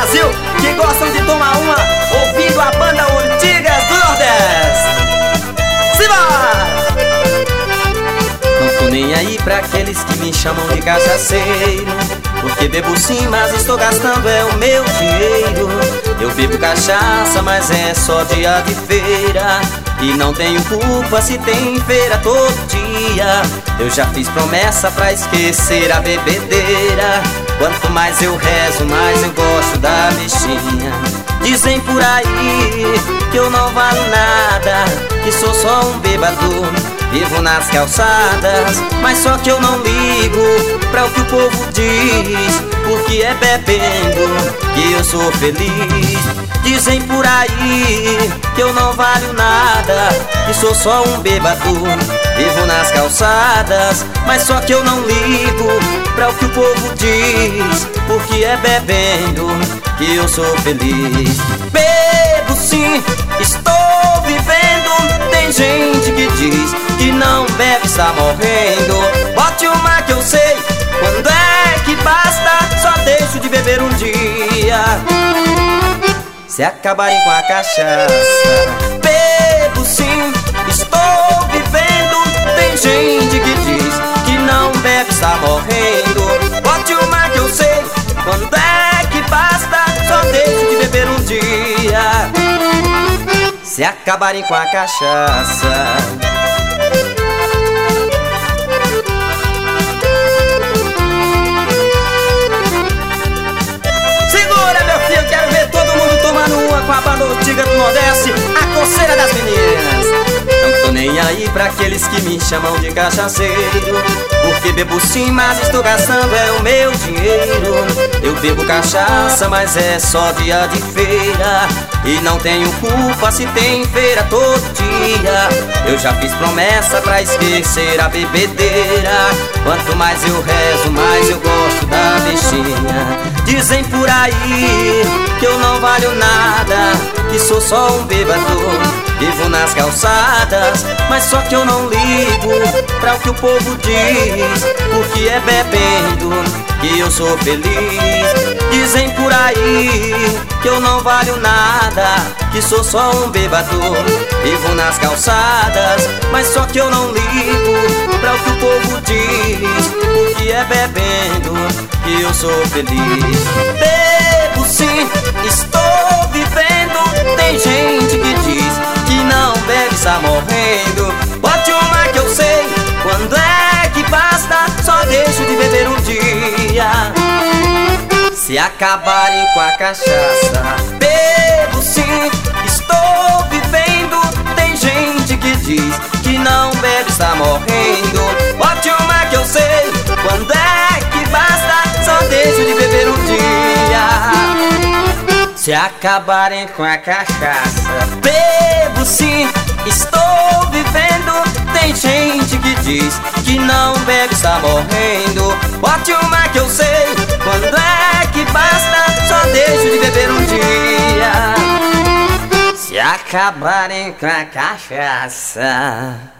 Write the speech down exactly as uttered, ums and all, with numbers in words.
Brasil que gostam de tomar uma ouvindo a banda Urtigas do Nordeste. Simbora! Não tô nem aí pra aqueles que me chamam de cachaceiro, porque bebo sim, mas estou gastando é o meu dinheiro. Eu bebo cachaça, mas é só dia de feira, e não tenho culpa se tem feira todo dia. Eu já fiz promessa pra esquecer a bebedeira. Quanto mais eu rezo, mais eu gosto da bichinha. Dizem por aí que eu não valho nada, que sou só um bêbado, vivo nas calçadas. Mas só que eu não ligo pra o que o povo diz, porque é bebendo que eu sou feliz. Dizem por aí que eu não valho nada, que sou só um bêbado, vivo nas calçadas. Mas só que eu não ligo pra o que o povo diz, porque é bebendo que eu sou feliz. Bebo sim, estou vivendo. Tem gente que diz que não bebe, está morrendo. Bote uma que eu sei quando é que basta, só deixo de beber um dia se acabarem com a cachaça. Bebo sim, estou vivendo. Tem gente que diz que não bebe, está morrendo. Bote uma que eu sei quando é que basta, só deixo de beber um dia se acabarem com a cachaça. Com a banda Urtigas do Nordeste, a coceira das meninas. Não tô nem aí pra aqueles que me chamam de cachaceiro, porque bebo sim, mas estou gastando é o meu dinheiro. Eu bebo cachaça, mas é só dia de feira, e não tenho culpa se tem feira todo dia. Eu já fiz promessa pra esquecer a bebedeira. Quanto mais eu rezo, mais eu gosto da bichinha. Dizem por aí que eu não valho nada, que sou só um bêbado, vivo nas calçadas. Mas só que eu não ligo pra o que o povo diz, porque é bebendo que eu sou feliz. Dizem por aí que eu não valho nada, que sou só um bêbado, vivo nas calçadas. Mas só que eu não ligo pra o que o povo diz, porque é bebendo que eu sou feliz. Bebo sim, estou vivendo. Tem gente que diz que não bebe, está morrendo. Bote uma que eu sei quando é que basta, só deixo de beber um dia se acabarem com a cachaça. Bebo sim, estou vivendo. Tem gente que diz que não bebe, está morrendo. Bote uma que eu sei quando é que basta, só deixo de beber um dia se acabarem com a cachaça. Bebo sim, estou vivendo. Tem gente que diz que não bebe, está morrendo. Bote uma que eu sei quando é que basta, só deixo de beber um dia se acabarem com a cachaça.